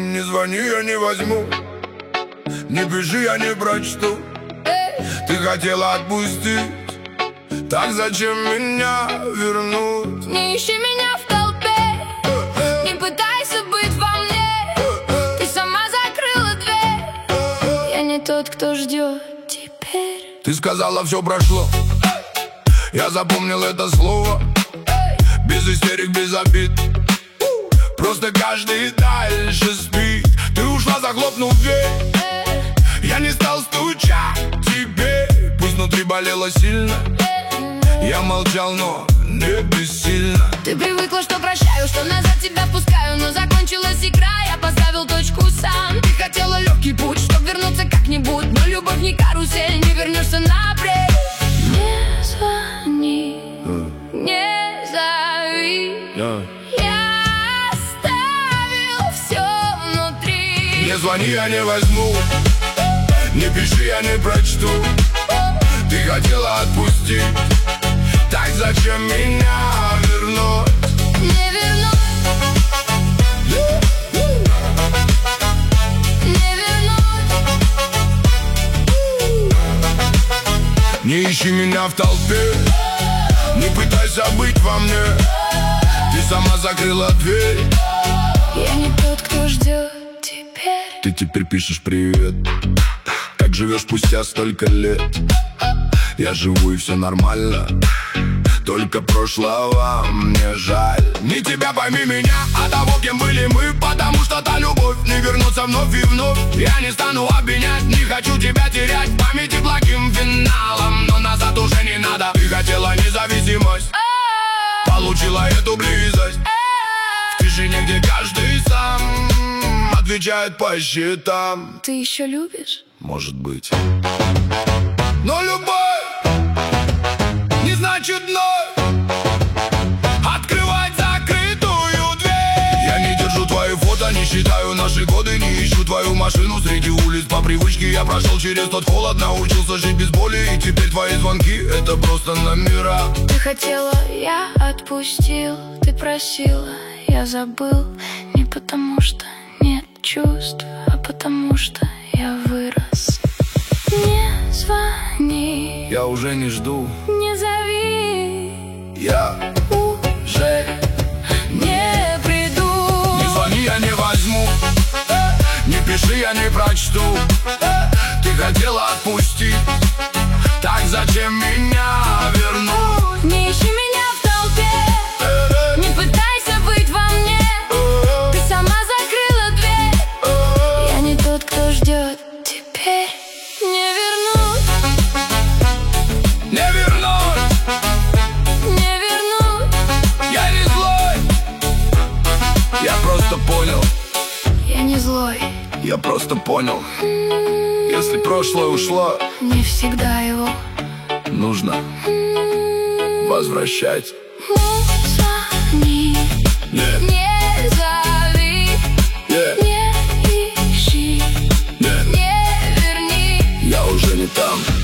Не звони, я не возьму. Не пиши, я не прочту. Ты хотела отпустить, так зачем меня вернуть? Не ищи меня в толпе, не пытайся быть во мне. Ты сама закрыла дверь. Я не тот, кто ждет теперь. Ты сказала, все прошло. Я запомнил это слово. Без истерик, без обид. Просто каждый дальше спит. Ты ушла, захлопнув дверь. Я не стал стучать тебе. Пусть внутри болело сильно. Я молчал, но не бессильно. Ты привыкла, что прощаю, что назад тебя пускаю. Но закончилась игра, я поставил точку сам. Ты хотела легкий путь, чтоб вернуться как-нибудь. Но любовь не карусель, не вернешься напрямик. Не звони, не зови. Я оставил все внутри. Не звони, я не возьму. Не пиши, я не прочту. Ты хотела отпустить, так зачем меня вернуть? Не вернуть. Не вернуть. Не ищи меня в толпе. Не пытайся быть во мне. Ты сама закрыла дверь. Я не тот, кто ждет теперь. Ты теперь пишешь привет. Как живешь спустя столько лет? Я живу и все нормально. Только прошлого мне жаль. Не тебя, пойми меня, а того, кем были мы. Потому что та любовь не вернется вновь и вновь. Я не стану обвинять, не хочу тебя терять. В памяти благим финалом, но назад уже не надо. Ты хотела независимость, получила эту близость. В тишине, где каждый сам отвечает по счетам. Ты еще любишь? Может быть. Но любовь не значит вновь открывать закрытую дверь. Я не держу твои фото, не считаю наши годы. Не ищу твою машину среди улиц по привычке. Я прошел через тот холод, научился жить без боли. И теперь твои звонки — это просто номера. Ты хотела, я отпустил. Ты просила, я забыл. Не потому что нет чувств, а потому что я вырос. Не звони, Я уже не жду. не зови. Я Уже не приду. Не звони, я не возьму. Не пиши, я не прочту. Ты хотела отпустить, так зачем меня вернуть? Не ищи меня в толпе, не пытайся быть во мне. Ты сама закрыла дверь. Я не тот, кто ждет теперь. Не вернуть. Не вернуть. Не вернуть. Я не злой. Я просто понял. Я не злой. Я просто понял. Если прошлое ушло, Не всегда его. нужно возвращать. Не звони, Нет, не зови, нет, не ищи, нет. не верни. Я уже не там.